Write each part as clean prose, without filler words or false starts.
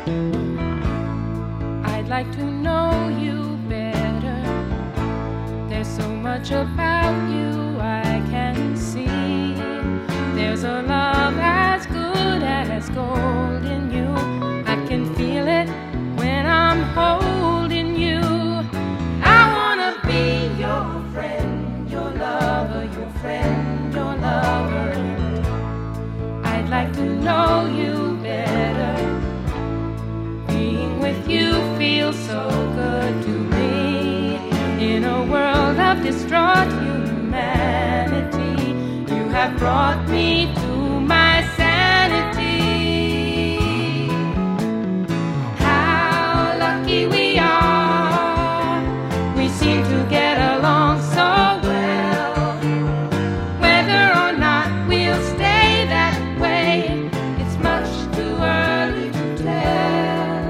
I'd like to know you better. There's so much about you I can see. There's a love as good as gold in you. I can feel it when I'm holding you. I wanna be your friend, your lover, your friend, your lover. I'd like to know you better. Being with you feels so good to me. In a world of distraught humanity, you have brought me to my sanity. How lucky we are. We seem to get along so well. Whether or not we'll stay that way, it's much too early to tell.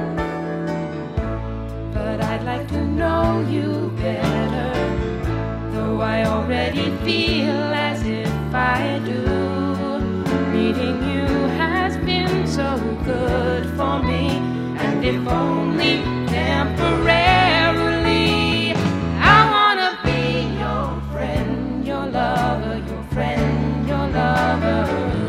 But I'd like to know you better, though I already feel as if I do. Meeting you has been so good for me, and if only temporarily. I wanna be your friend, your lover, your friend, your lover.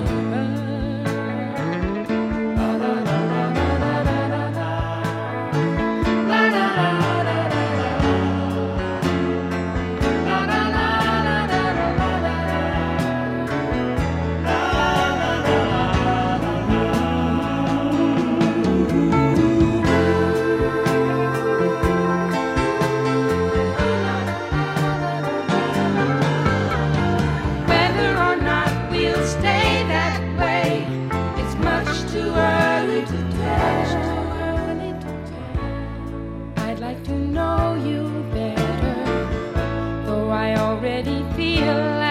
I'd like to know you better, though I already feel